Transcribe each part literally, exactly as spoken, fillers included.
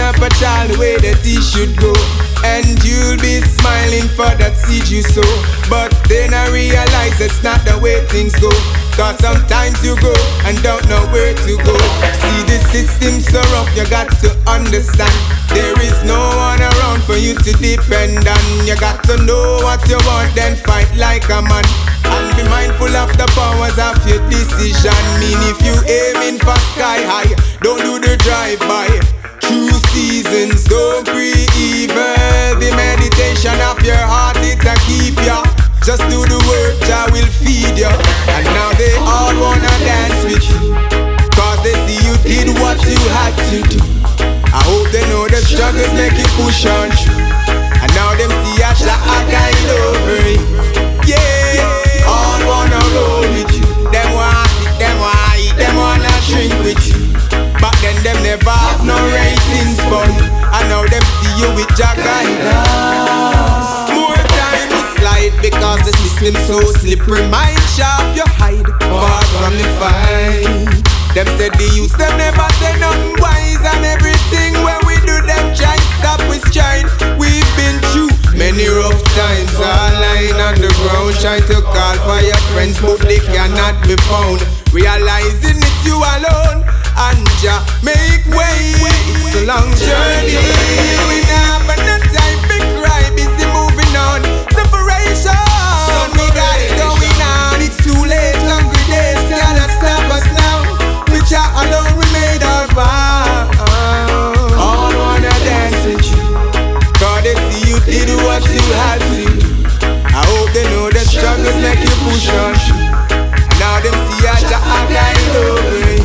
up a child the way that he should go, and you'll be smiling for that seed you sow. But then I realize that's not the way things go, cause sometimes you go and don't know where to go. See, the system's so rough, you got to understand. There is no one around for you to depend on. You got to know what you want, then fight like a man. And be mindful of the powers of your decision. Mean if you aiming for sky high, don't do the drive-by. True seasons, don't breathe evil. The meditation of your heart, it'll keep ya. Just do the work, Jah will feed ya. And now they all wanna dance with you, cause they see you did what you had to do. I hope they know the struggles make you push on through. And now them see a Jah a guide over it. Yeah, all wanna roll with you. Them wanna sit, them wanna eat, them wanna drink with you. Back then them never have no ratings for you. And now them see you with Jah guidance. More time to slide because the system so slippery. Mind sharp, you hide far from the fight. Them said the youth, them never say nothing wise. And everything when we do them try stop with stride. We've been through many rough times, all lying on the ground, trying to call for your friends, but they cannot be found. Realizing it's you alone, and Jah make way. It's a long journey, we never no time to cry, busy moving on. Separation, so we got it going on. It's too late, hungry days cannot stop us now. With Jah alone we made our vow. All wanna dance with you, cause they see you did what you had to do. I hope they know the struggles make you push on through. And now them see a Jah a guide over it.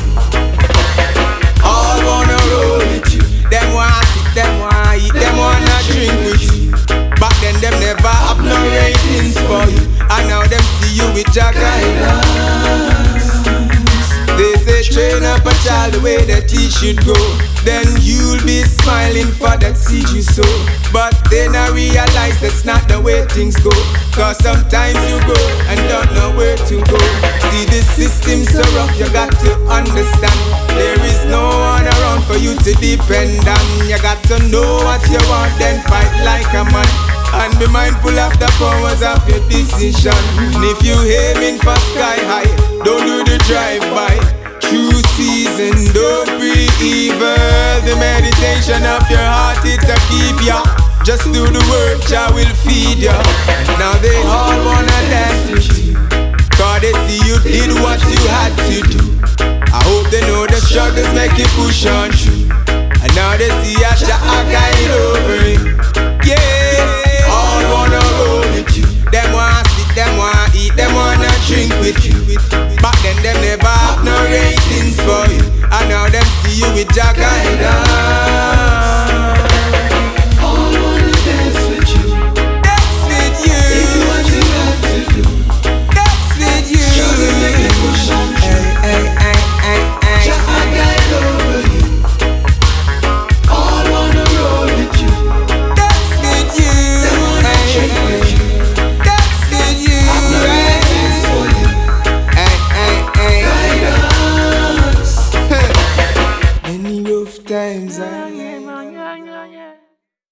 All wanna roll with you. Them wanna sit, them wanna eat, them wanna drink with you. Back then them never have no ratings for you. And now them see you with Jah guidance. They say train up a child the way that he should go, then you'll be smiling for that seed you sow. But then I realize that's not the way things go, cause sometimes you go and don't know where to go. See, the system's so rough, you got to understand. There is no one around for you to depend on. You got to know what you want, then fight like a man. And be mindful of the powers of your decision. And if you aiming for sky high, don't do the drive-by. True season, don't breathe evil. The meditation of your heart, it'll keep ya. Just do the work, Jah will feed ya. Now they all wanna dance with you, cause they see you did what you had to do. I hope they know the struggles make you push on through. And now they see a Jah a guide over it. Yeah, all wanna roll with you. Them wanna sit, them wanna eat, them wanna drink with you. Back then them never have no ratings for you. And now them see you with Jah guide.